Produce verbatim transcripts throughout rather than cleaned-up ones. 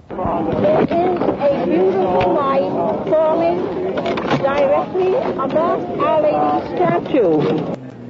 There is a beautiful light falling directly above Our Lady's statue.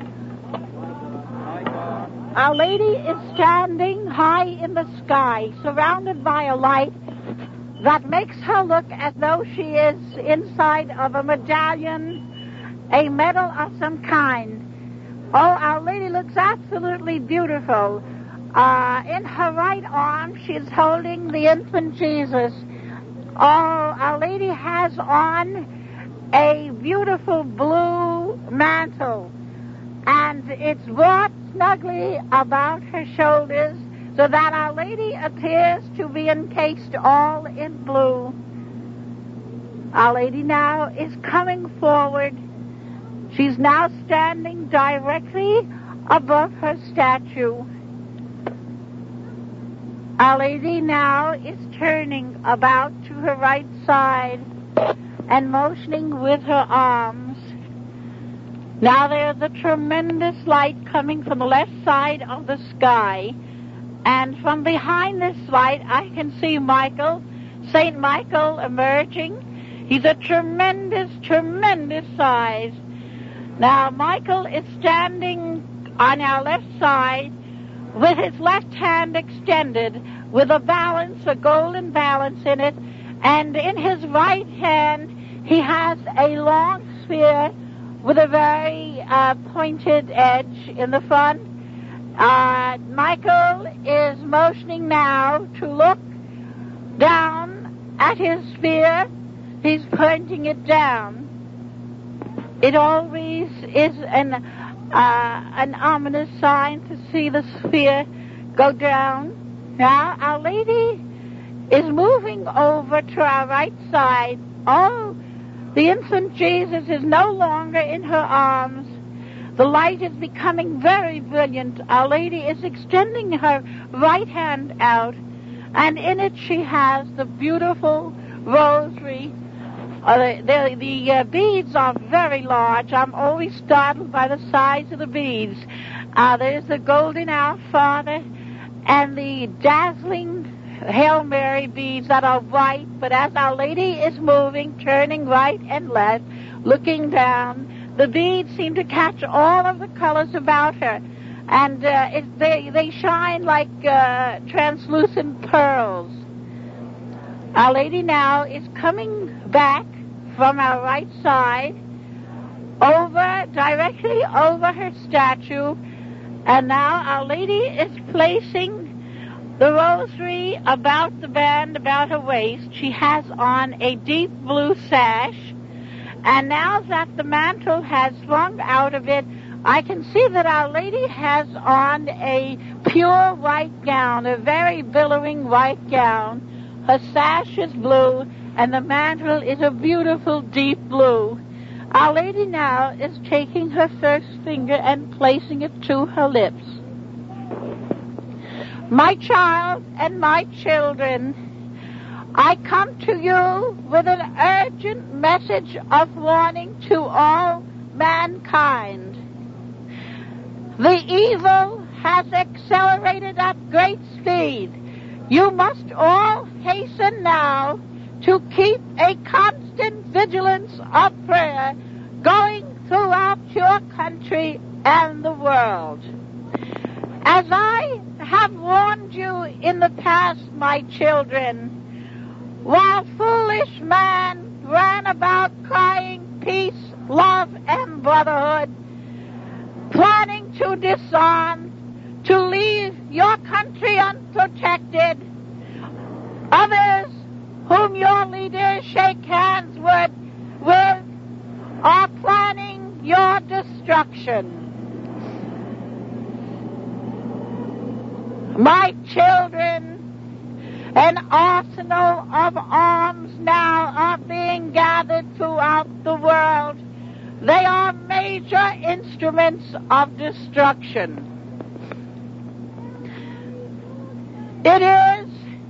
Our Lady is standing high in the sky, surrounded by a light that makes her look as though she is inside of a medallion, a medal of some kind. Oh, Our Lady looks absolutely beautiful. Uh, in her right arm, she's holding the infant Jesus. Oh, Our Lady has on a beautiful blue mantle, and it's brought snugly about her shoulders so that Our Lady appears to be encased all in blue. Our Lady now is coming forward. She's now standing directly above her statue. Our Lady now is turning about to her right side and motioning with her arms. Now there's a tremendous light coming from the left side of the sky, and from behind this light I can see Michael, Saint Michael, emerging. He's a tremendous, tremendous size. Now Michael is standing on our left side with his left hand extended, with a balance, a golden balance in it, and in his right hand he has a long spear with a very uh, pointed edge in the front. Uh, Michael is motioning now to look down at his spear. He's pointing it down. It always is an uh, an ominous sign to see the spear go down. Now, Our Lady is moving over to our right side. Oh, the infant Jesus is no longer in her arms. The light is becoming very brilliant. Our Lady is extending her right hand out, and in it she has the beautiful rosary. Uh, the the, the uh, beads are very large. I'm always startled by the size of the beads. Uh, there's the golden Our Father and the dazzling Hail Mary beads that are white, but as Our Lady is moving, turning right and left, looking down, the beads seem to catch all of the colors about her, and uh, it, they, they shine like uh, translucent pearls. Our Lady now is coming back from our right side, over, directly over her statue, and now Our Lady is placing the rosary about the band about her waist. She has on a deep blue sash, and now that the mantle has swung out of it, I can see that Our Lady has on a pure white gown, a very billowing white gown. Her sash is blue, and the mantle is a beautiful deep blue. Our Lady now is taking her first finger and placing it to her lips. My child and my children, I come to you with an urgent message of warning to all mankind. The evil has accelerated at great speed. You must all hasten now to keep a constant vigilance of prayer going throughout your country and the world. As I have warned you in the past, my children, while foolish man ran about crying peace, love, and brotherhood, planning to disarm, to leave your country unprotected, others whom your leaders shake hands with, with are planning your destruction. My children, an arsenal of arms now are being gathered throughout the world. They are major instruments of destruction. It is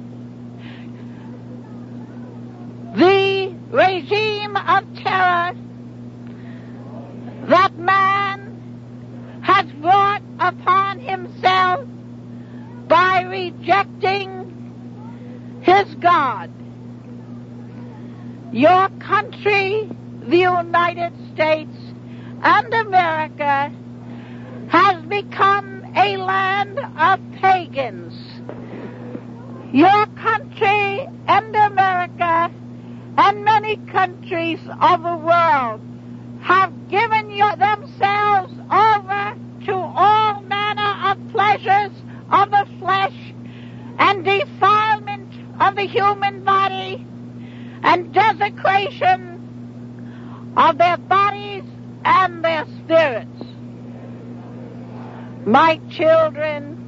the regime of terror that man has brought upon himself by rejecting his is God. Your country, the United States and America, has become a land of pagans. Your country and America and many countries of the world have given your, themselves over to all manner of pleasures of the flesh and defilement of the human body and desecration of their bodies and their spirits. My children,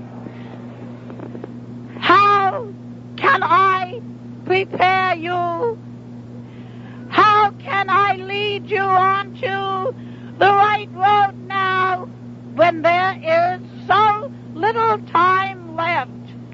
how can I prepare you? How can I lead you onto the right road now when there is so little time left?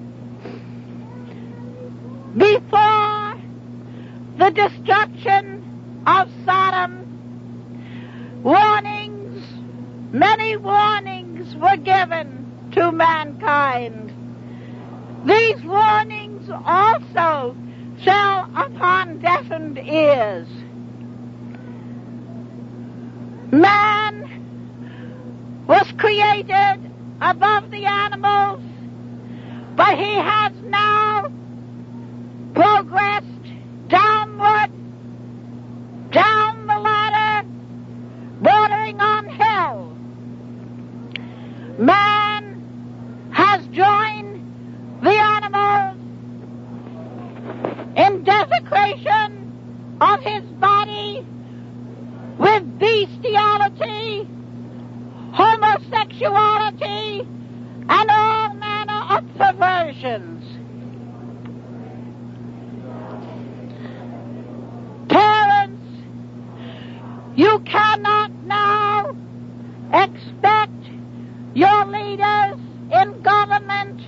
Before the destruction of Sodom, warnings, many warnings were given to mankind. These warnings also fell upon deafened ears. Man was created above the animals, but he has now progressed downward, down the ladder, bordering on hell. Man has joined the animals in desecration of his body with bestiality, homosexuality, and all manner of perversions. Parents, you cannot now expect your leaders in government,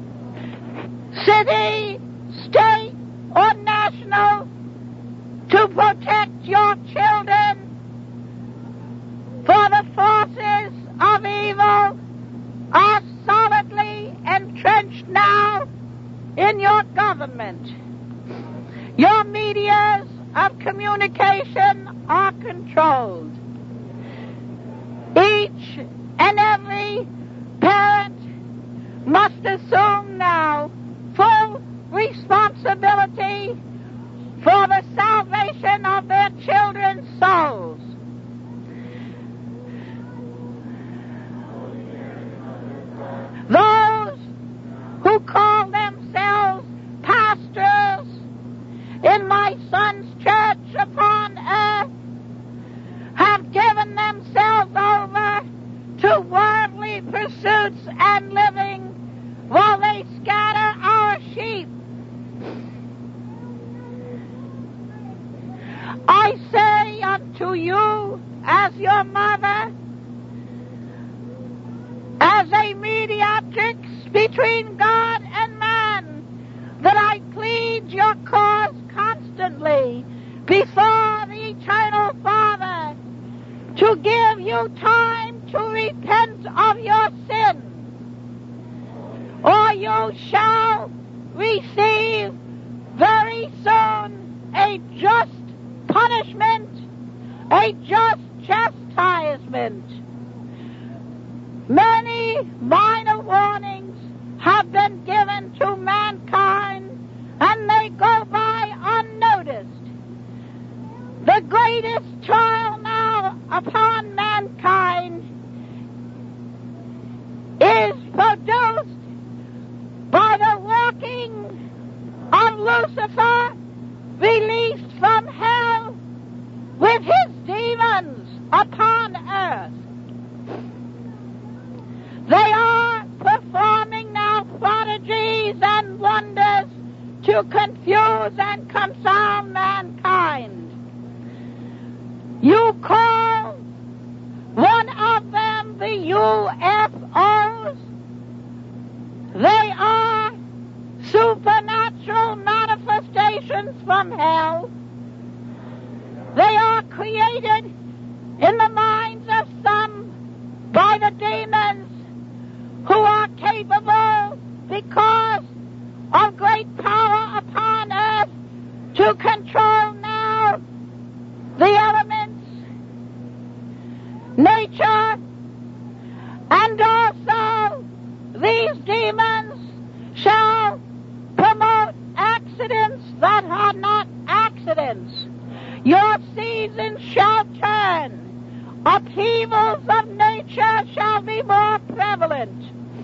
city, state, or national to protect your children, for the forces of evil are solidly entrenched now in your government. Your medias of communication are controlled. Each and every parent must assume now full responsibility for the salvation of their children's souls. Those who call themselves pastors in my son's church upon earth have given themselves over to worldly pursuits and living while they scatter our sheep. I say unto you, as your mother, as a mediatrix between God and man, that I plead your cause constantly before the Eternal Father to give you time to repent of your sin, or you shall receive very soon a just punishment, a just chastisement. Many minor warnings have been given to mankind, and they go by unnoticed. The greatest trial now upon mankind is produced by the walking of Lucifer, released from hell with his demons upon earth. They are performing now prodigies and wonders to confuse and confound mankind. You call one of them the U F Os. They are supernatural manifestations from hell. They are created in the minds of some by the demons, who are capable, because of great power upon to control now the elements, nature, and also these demons shall promote accidents that are not accidents. Your seasons shall turn. Upheavals of nature shall be more prevalent.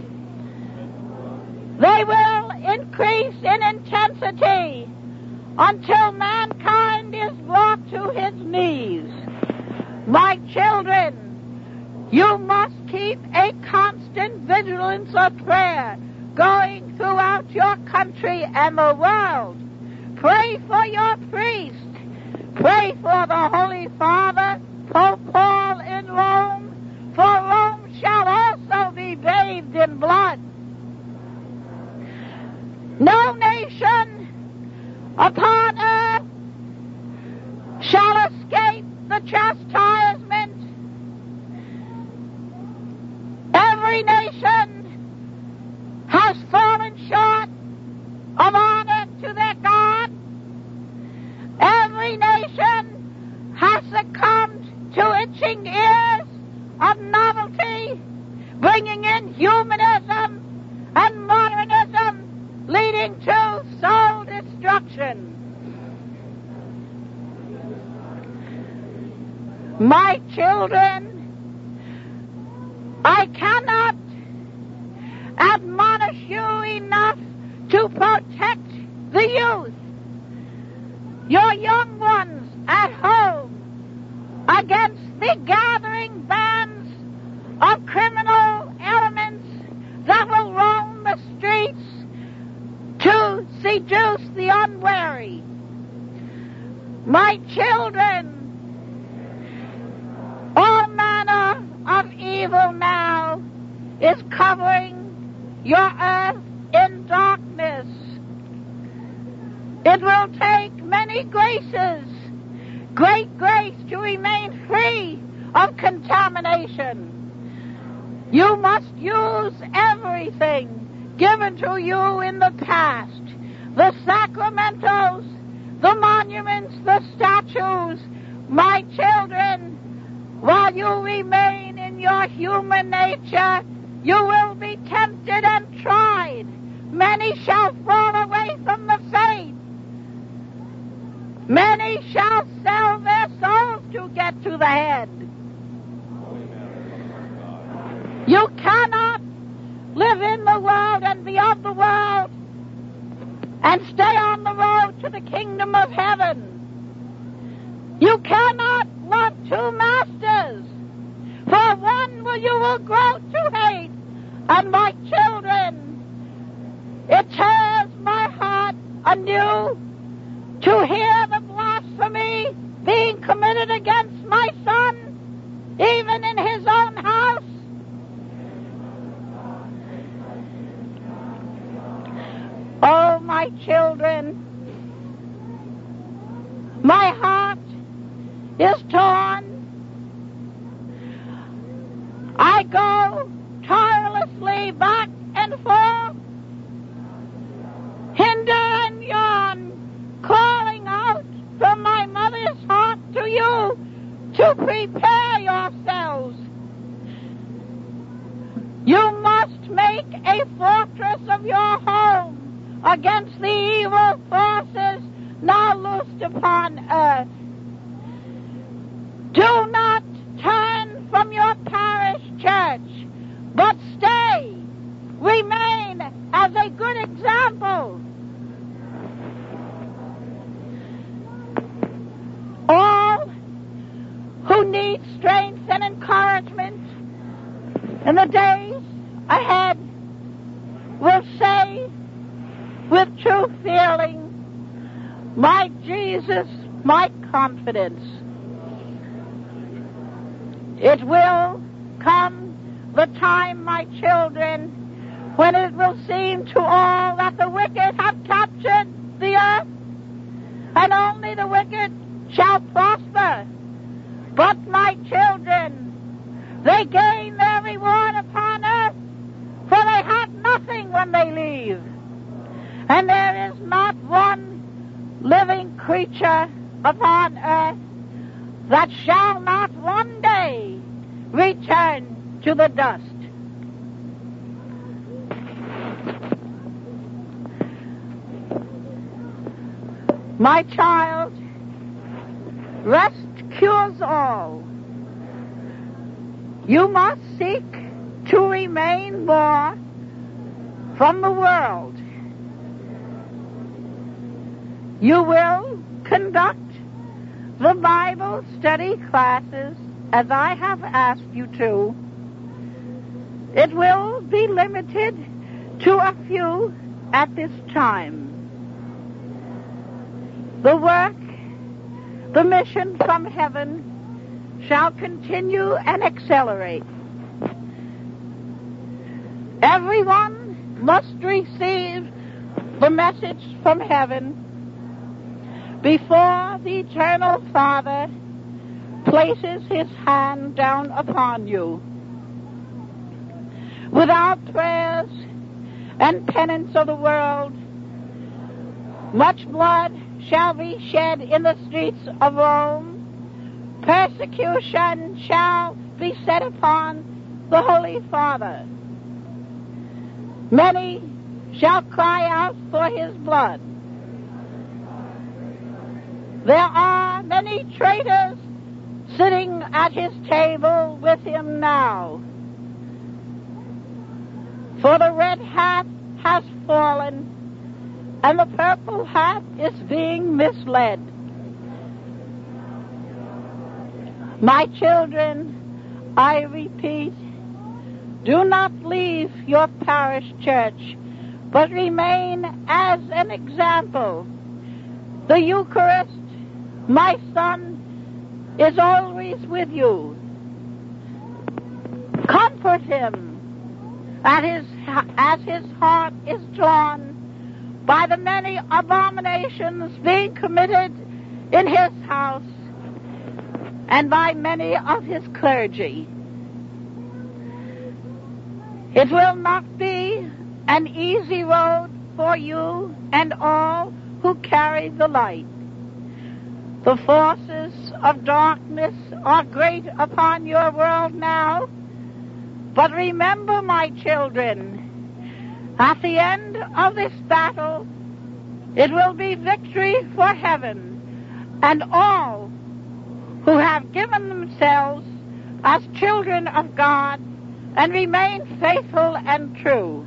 They will increase in intensity until mankind is brought to his knees. My children, you must keep a constant vigilance of prayer going throughout your country and the world. Pray for your priest. Pray for the Holy Father, Pope Paul in Rome, for Rome shall also be bathed in blood. No nation upon earth shall escape the chastisement. Every nation has fallen short of honor to their God. Every nation has succumbed to itching ears of novelty, bringing in humanism and modernism, leading to soul destruction. My children, I cannot admonish you enough to protect the youth, your young ones at home, against the gathering bands of criminal elements that will roam the streets to seduce the unwary. My children, all manner of evil now is covering your earth in darkness. It will take many graces, great grace, to remain free of contamination. You must use everything given to you in the past, the sacramentals, the monuments, the statues. My children, while you remain in your human nature, you will be tempted and tried. Many shall fall away from the faith. Many shall sell their souls to get to the head. You cannot live in the world and be of the world and stay on the road to the kingdom of heaven. You cannot love two masters, for one will you will grow to hate. And my children, it tears my heart anew to hear the blasphemy being committed against my son, even in his own house. Oh, my children, my heart is torn. I go tirelessly back and forth, hinder and yawn, calling out from my mother's heart to you to prepare yourselves. You must make a fortress of your home against the evil forces now loosed upon earth. Do not turn from your parish church, but stay, remain as a good example. All who need strength and encouragement in the days ahead will say with true feeling, my Jesus, my confidence. It will come the time, my children, when it will seem to all that the wicked have captured the earth, and only the wicked shall prosper. But, my children, they gain their reward upon earth, for they have nothing when they leave. And there is not one living creature upon earth that shall not one day return to the dust. My child, rest cures all. You must seek to remain more from the world. You will conduct the Bible study classes as I have asked you to. It will be limited to a few at this time. The work, the mission from heaven shall continue and accelerate. Everyone must receive the message from heaven before the Eternal Father places his hand down upon you. Without prayers and penance of the world, much blood shall be shed in the streets of Rome. Persecution shall be set upon the Holy Father. Many shall cry out for his blood. There are many traitors sitting at his table with him now. For the red hat has fallen, and the purple hat is being misled. My children, I repeat, do not leave your parish church, but remain as an example. The Eucharist, my son, is always with you. Comfort him as his, as his heart is torn by the many abominations being committed in his house and by many of his clergy. It will not be an easy road for you and all who carry the light. The forces of darkness are great upon your world now, but remember, my children, at the end of this battle, it will be victory for heaven, and all who have given themselves as children of God and remain faithful and true.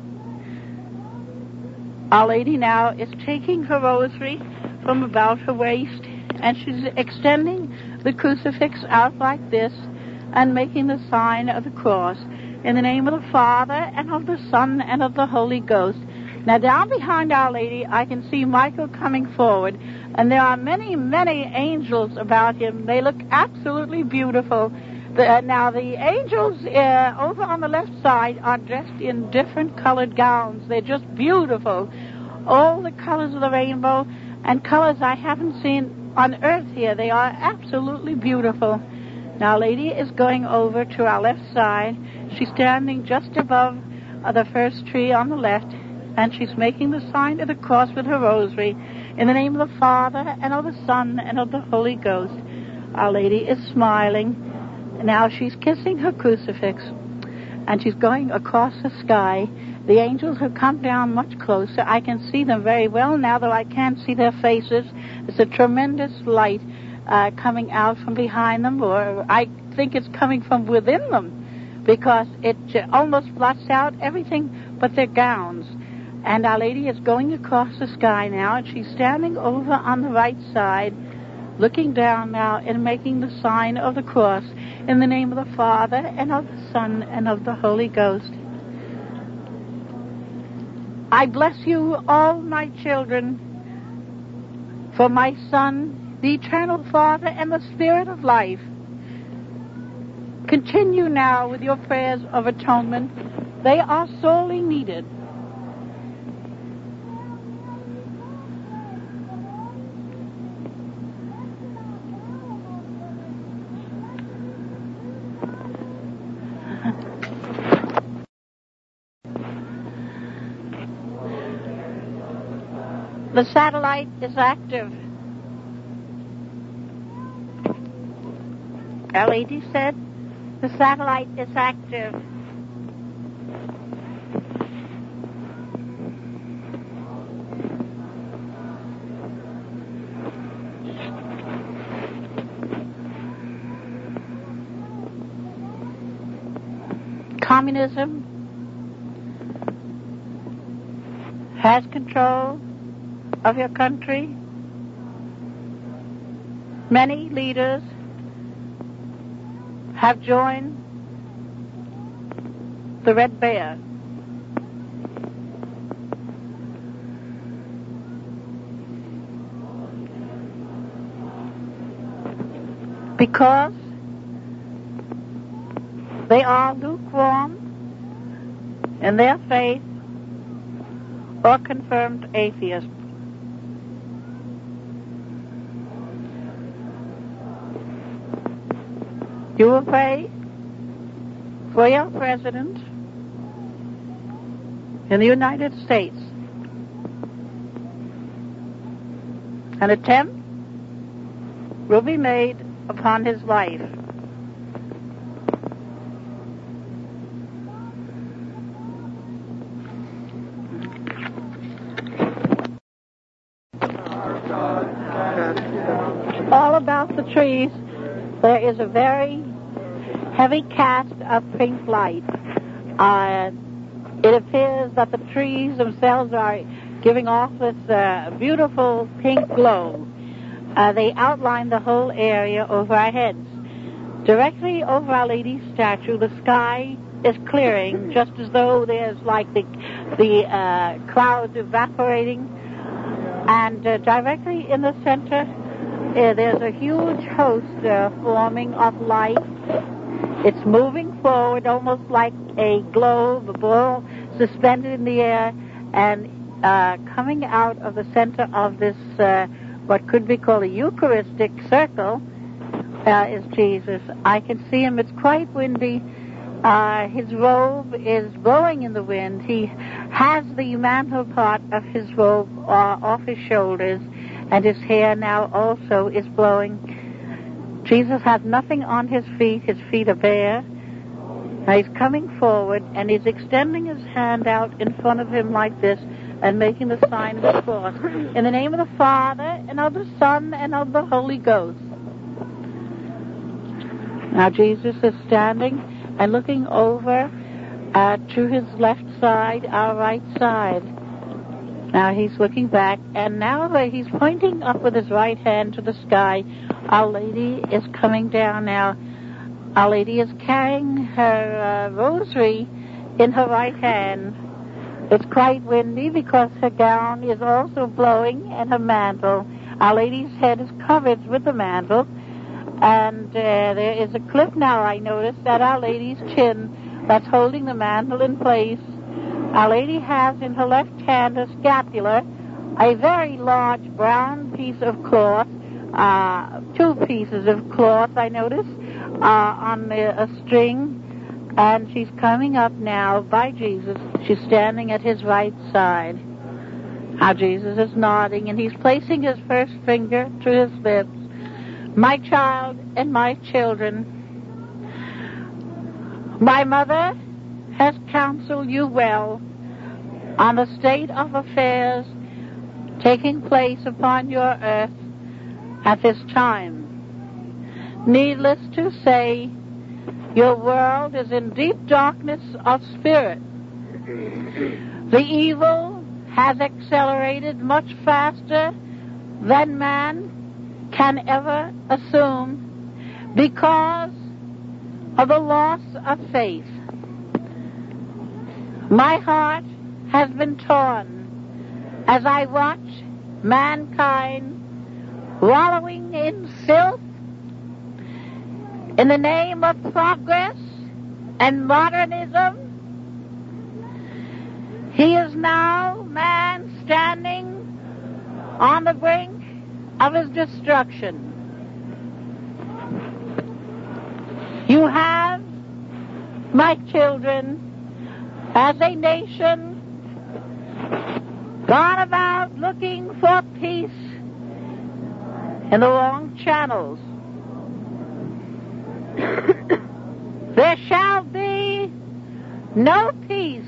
Our Lady now is taking her rosary from about her waist, and she's extending the crucifix out like this and making the sign of the cross. In the name of the Father, and of the Son, and of the Holy Ghost. Now, down behind Our Lady, I can see Michael coming forward, and there are many, many angels about him. They look absolutely beautiful. The, uh, now, the angels uh, over on the left side are dressed in different colored gowns. They're just beautiful. All the colors of the rainbow, and colors I haven't seen on earth here. They are absolutely beautiful. Now, Our Lady is going over to our left side. She's standing just above uh, the first tree on the left, and she's making the sign of the cross with her rosary. In the name of the Father, and of the Son, and of the Holy Ghost. Our Lady is smiling. Now she's kissing her crucifix, and she's going across the sky. The angels have come down much closer. I can see them very well now, though I can't see their faces. It's a tremendous light uh, coming out from behind them, or I think it's coming from within them, because it almost blots out everything but their gowns. And Our Lady is going across the sky now, and she's standing over on the right side, looking down now and making the sign of the cross. In the name of the Father, and of the Son, and of the Holy Ghost. I bless you, all my children, for my Son, the Eternal Father, and the Spirit of life. Continue now with your prayers of atonement. They are sorely needed. The satellite is active. Our lady said, the satellite is active. Communism has control of your country. Many leaders have joined the Red Bear. Because they are lukewarm in their faith or confirmed atheists. You will pray for your president in the United States. An attempt will be made upon his life. All about the trees, there is a very heavy cast of pink light. Uh, it appears that the trees themselves are giving off this uh, beautiful pink glow. Uh, they outline the whole area over our heads. Directly over Our Lady's statue, the sky is clearing, just as though there's like the, the uh, clouds evaporating. And uh, directly in the center, Uh, there's a huge host uh, forming of light. It's moving forward almost like a globe, a ball suspended in the air, and uh, coming out of the center of this, uh, what could be called a Eucharistic circle, uh, is Jesus. I can see him. It's quite windy. Uh, his robe is blowing in the wind. He has the mantle part of his robe uh, off his shoulders, and his hair now also is blowing. Jesus has nothing on his feet. His feet are bare. Now he's coming forward, and he's extending his hand out in front of him like this and making the sign of the cross. In the name of the Father, and of the Son, and of the Holy Ghost. Now Jesus is standing and looking over uh, to his left side, our right side. Now he's looking back, and now he's pointing up with his right hand to the sky. Our Lady is coming down now. Our Lady is carrying her uh, rosary in her right hand. It's quite windy because her gown is also blowing, and her mantle. Our Lady's head is covered with the mantle, and uh, there is a clip now, I noticed, at Our Lady's chin that's holding the mantle in place. Our Lady has in her left hand a scapular, a very large brown piece of cloth, uh, two pieces of cloth, I notice, uh, on the, a string, and she's coming up now by Jesus. She's standing at his right side. Now Jesus is nodding, and he's placing his first finger to his lips. My child and my children, my mother has counseled you well on the state of affairs taking place upon your earth at this time. Needless to say, your world is in deep darkness of spirit. The evil has accelerated much faster than man can ever assume because of the loss of faith. My heart has been torn as I watch mankind wallowing in filth in the name of progress and modernism. He is now man standing on the brink of his destruction. You have, my children, as a nation, gone about looking for peace in the wrong channels. There shall be no peace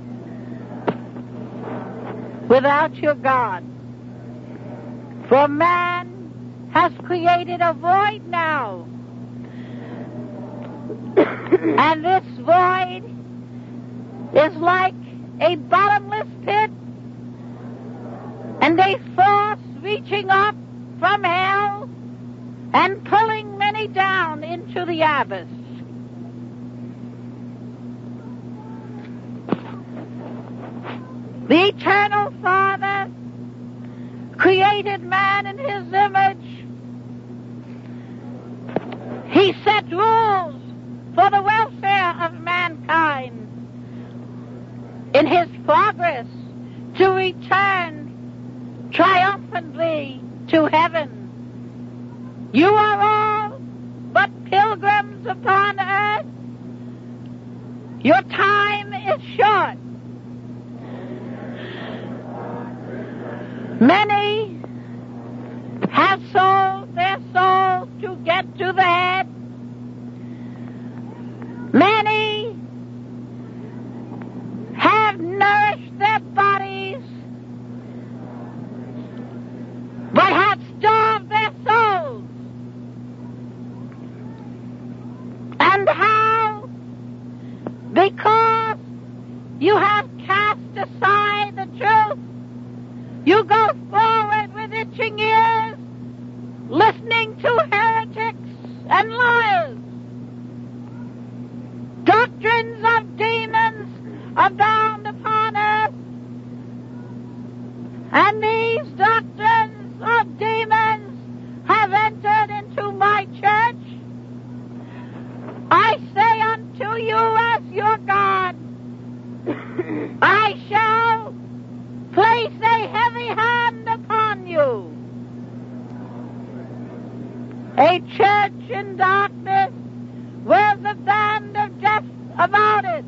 without your God. For man has created a void now. And this void is like a bottomless pit and a force reaching up from hell and pulling many down into the abyss. The Eternal Father created man in His image. He set rules for the welfare of mankind in His progress to return triumphantly to heaven. You are all but pilgrims upon earth. Your time is short. Many have sold their souls to get to the head. Many have nourished their bodies, but have starved their souls. And how? Because you have cast aside the truth. You go forward with itching ears, listening to heretics and liars. Doctrines of demons abound upon earth, and these doctrines of demons have entered into my church. I say unto you as your God, I shall place a heavy hand upon you. A church in darkness wears a band of death about it.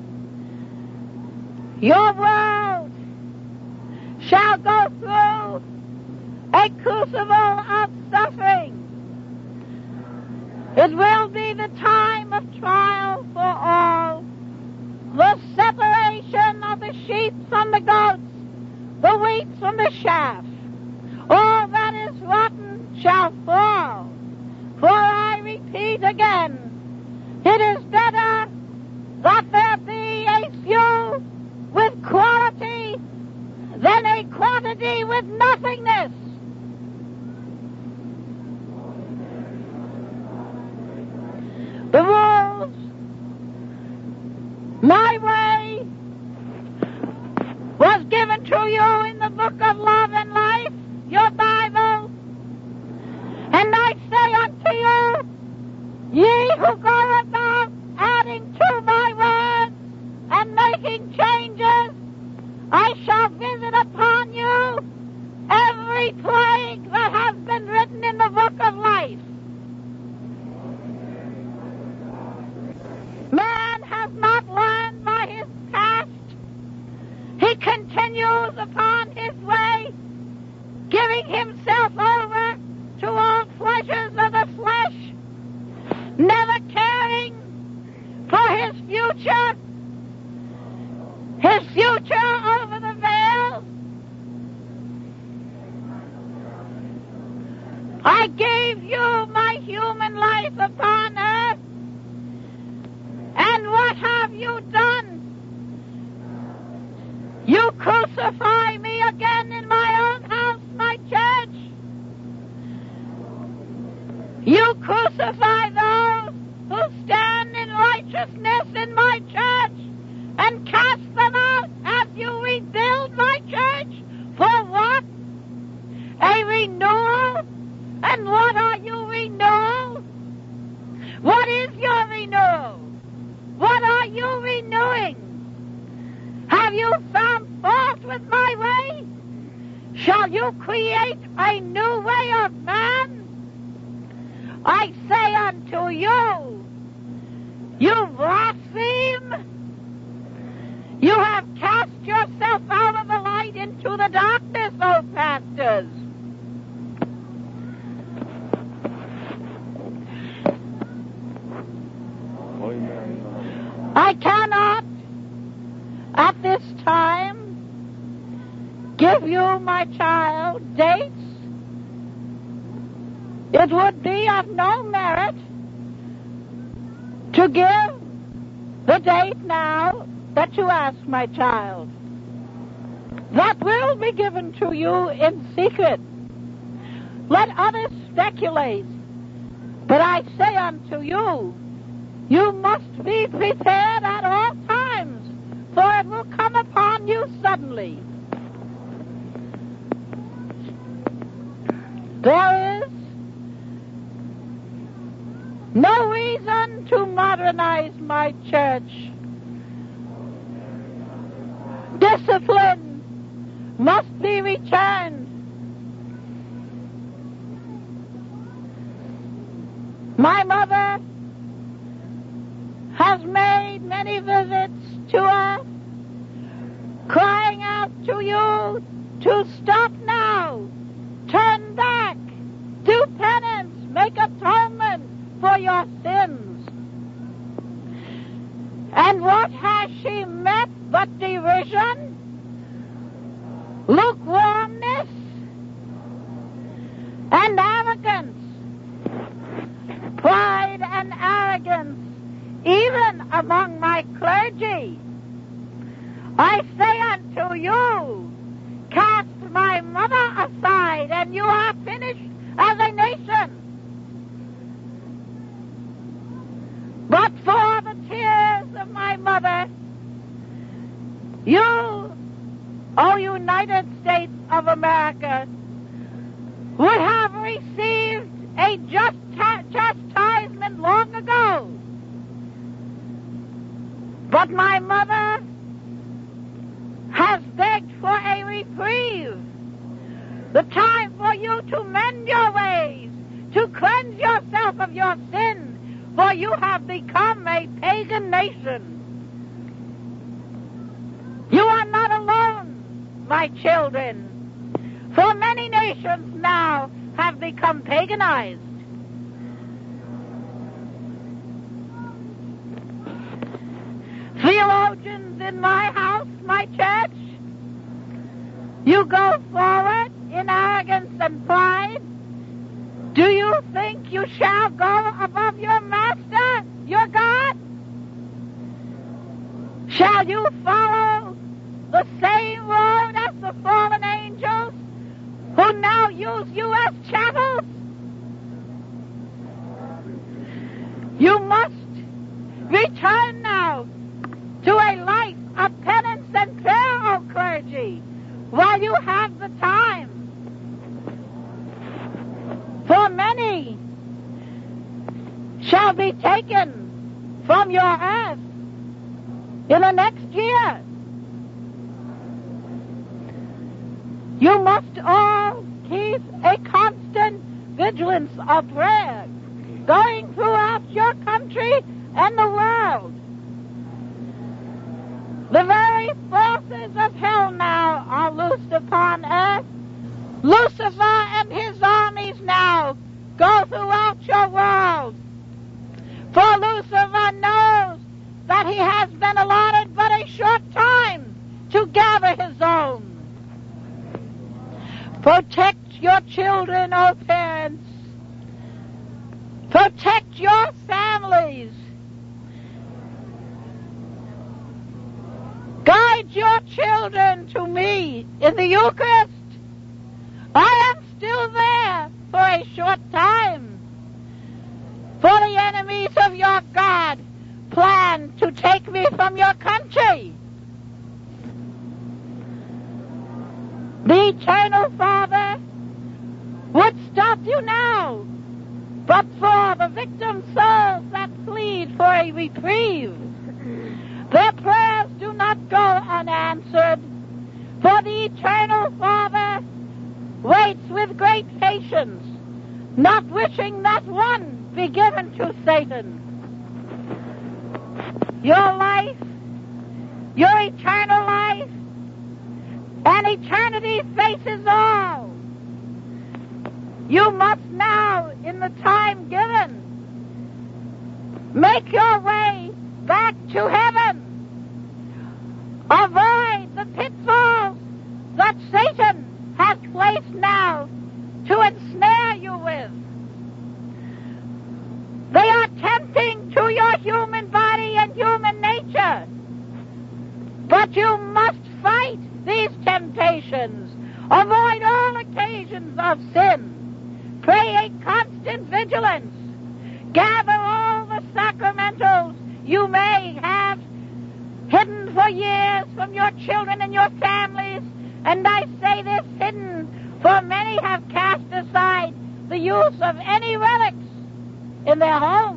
Your world shall go through a crucible of suffering. It will be the time of trial for all. The separation of the sheep from the goats, the wheat from the chaff. All that is rotten shall fall. For I repeat again, it is better that there be a few with quality than a quantity with nothingness. The rules, my way, was given to you in the book of Love and Life, your Bible. And I say unto you, ye who go about adding to my words and making changes, I shall visit upon you every plague that has been written in the book of life. Man has not learned by his past. He continues upon his way, giving himself over to all pleasures of the flesh, never caring for his future, his future over the veil. I gave you my human life upon earth, and what have you done? You crucify me again in my own house, my church. You crucify those who stand in righteousness in my church and cast them out as you rebuild my church. For what? A renewal? And what are you renewal? What is your renewal? What are you renewing? Have you found fault with my way? Shall you create a new way of man? I say unto you, you blaspheme. You have cast yourself out of the light light into the darkness, O pastors. I cannot, at this time, give you, my child, dates. It would be of no merit to give the date now that you ask, my child. That will be given to you in secret. Let others speculate. But I say unto you, you must be prepared at all times, for it will come upon you suddenly. There is no reason to modernize my church. Discipline must be returned. My mother has made many visits to us, crying out to you to stop now, turn back, do penance, make atonement for your sins. And what has she met but derision, lukewarmness, and arrogance, pride and arrogance, even among my clergy? I say unto you, cast my mother aside, and you are finished as a nation. But for the tears of my mother, you, O United States of America, would have received a just chastisement long ago. But my mother has begged for a reprieve, the time for you to mend your ways, to cleanse yourself of your sins, for you have become a pagan nation. You are not alone, my children, for many nations now have become paganized. Theologians in my house, my church, you go forward in arrogance and pride. Do you think you shall go above your master, your God? Shall you follow the same road as the fallen angels who now use you as chattels? You must return now to a life of penance and prayer, O clergy, while you have the time. For many shall be taken from your earth in the next year. You must all keep a constant vigilance of prayer going throughout your country and the world. The very forces of hell now are loosed upon earth. Lucifer and his armies now go throughout your world. For Lucifer knows that he has been allotted but a short time to gather his own. Protect your children, O parents. Protect your families. Guide your children to me in the Eucharist. I am still there for a short time. For the enemies of your God plan to take me from your country. The Eternal Father would stop you now, but for the victim souls that plead for a reprieve. Their prayers do not go unanswered, for the Eternal Father waits with great patience, not wishing that one be given to Satan. Your life, your eternal life, and eternity faces all. You must now, in the time given, make your way back to heaven. Avoid the pitfalls that Satan has placed now to ensnare you with. They are tempting to your human body and human nature. But you must fight these temptations. Avoid all occasions of sin. Pray a constant vigilance. Gather all the sacramentals you may have hidden for years from your children and your families. And I say this hidden, for many have cast aside the use of any relics in their homes.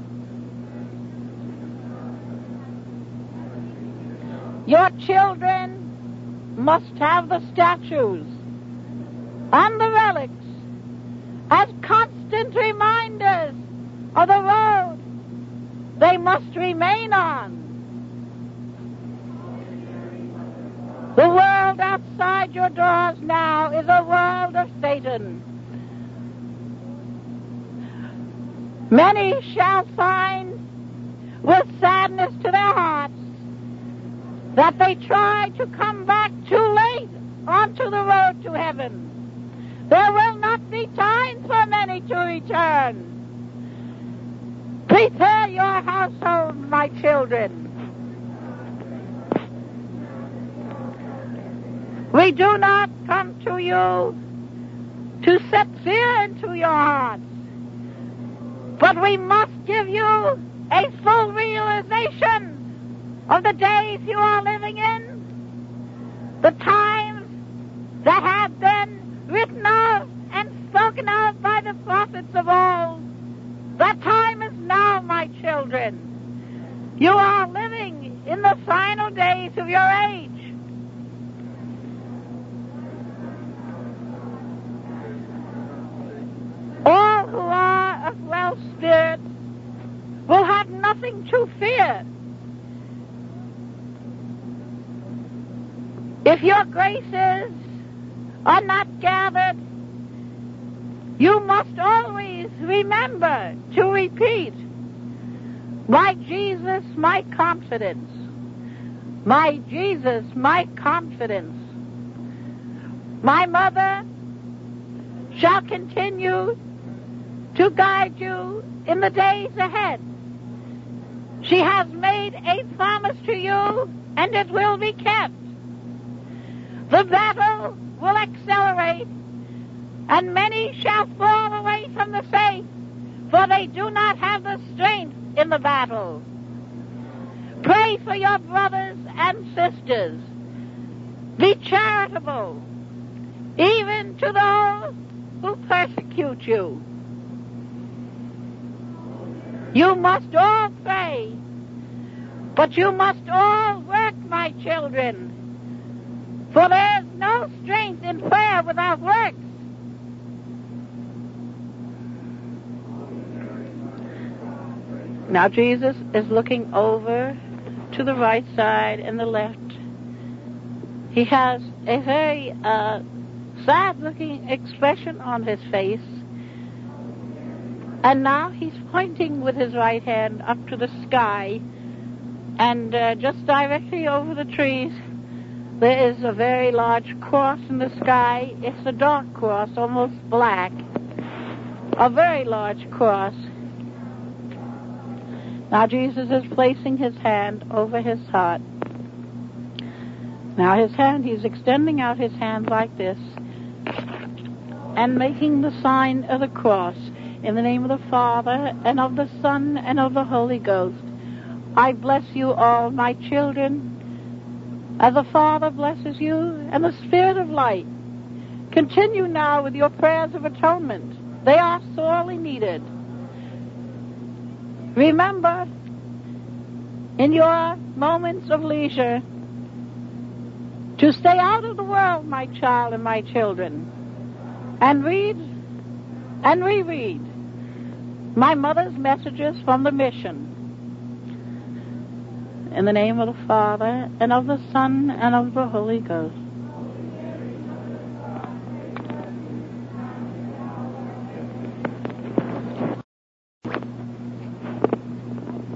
Your children must have the statues and the relics as constant reminders of the road they must remain on. The world outside your doors now is a world of Satan. Many shall find with sadness to their hearts that they try to come back too late onto the road to heaven. There will not be time for many to return. Prepare your household, my children. We do not come to you to set fear into your hearts, but we must give you a full realization of the days you are living in, the times that have been written of and spoken of by the prophets of old. That time is now, my children. You are living in the final days of your age. All who are of well spirit will have nothing to fear. If your graces are not gathered, you must always remember to repeat, my Jesus, my confidence. My Jesus, my confidence. My mother shall continue to guide you in the days ahead. She has made a promise to you, and it will be kept. The battle will accelerate, and many shall fall away from the faith, for they do not have the strength in the battle. Pray for your brothers and sisters. Be charitable, even to those who persecute you. You must all pray, but you must all work, my children, for there is no strength in prayer without works. Now Jesus is looking over to the right side and the left. He has a very uh, sad-looking expression on his face. And now he's pointing with his right hand up to the sky. And uh, just directly over the trees, there is a very large cross in the sky. It's a dark cross, almost black. A very large cross. Now Jesus is placing his hand over his heart. Now his hand, he's extending out his hand like this and making the sign of the cross. In the name of the Father, and of the Son, and of the Holy Ghost, I bless you all, my children, as the Father blesses you, and the Spirit of light. Continue now with your prayers of atonement. They are sorely needed. Remember, in your moments of leisure, to stay out of the world, my child and my children, and read and reread my mother's messages from the mission. In the name of the Father, and of the Son, and of the Holy Ghost.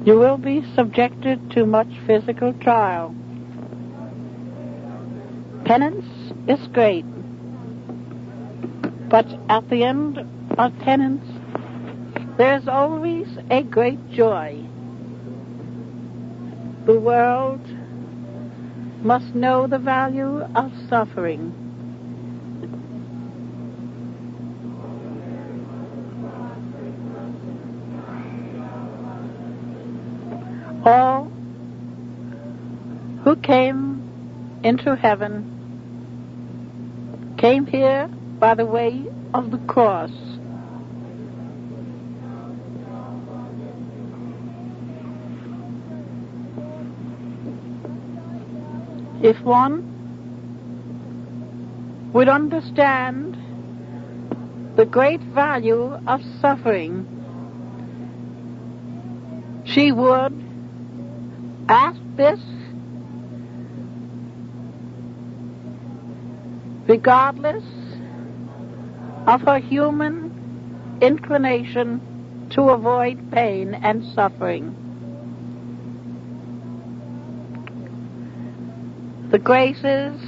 You will be subjected to much physical trial. Penance is great, but at the end of penance, there is always a great joy. The world must know the value of suffering. All who came into heaven came here by the way of the cross. If one would understand the great value of suffering, she would ask this regardless of her human inclination to avoid pain and suffering. The graces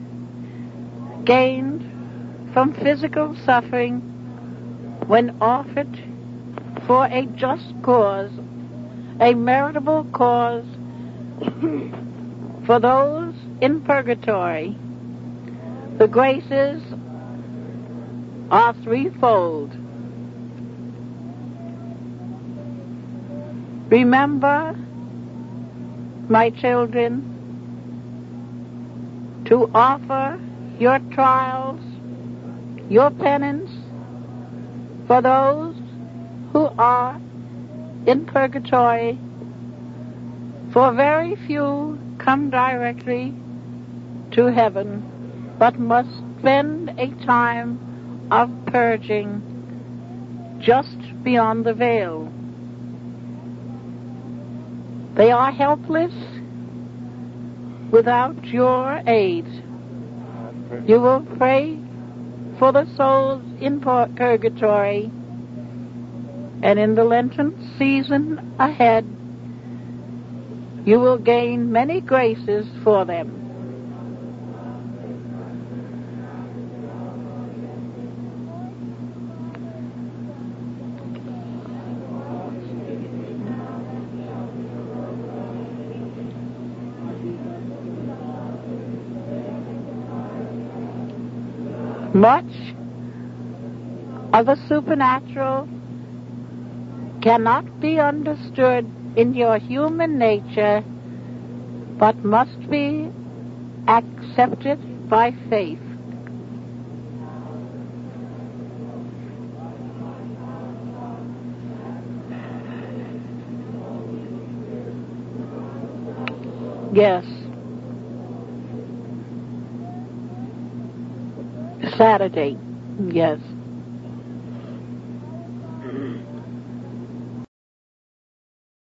gained from physical suffering, when offered for a just cause, a meritable cause for those in purgatory, the graces are threefold. Remember, my children, to offer your trials, your penance for those who are in purgatory, for very few come directly to heaven, but must spend a time of purging just beyond the veil. They are helpless without your aid. You will pray for the souls in purgatory, and in the Lenten season ahead, you will gain many graces for them. Much of the supernatural cannot be understood in your human nature, but must be accepted by faith. Yes. Saturday, yes.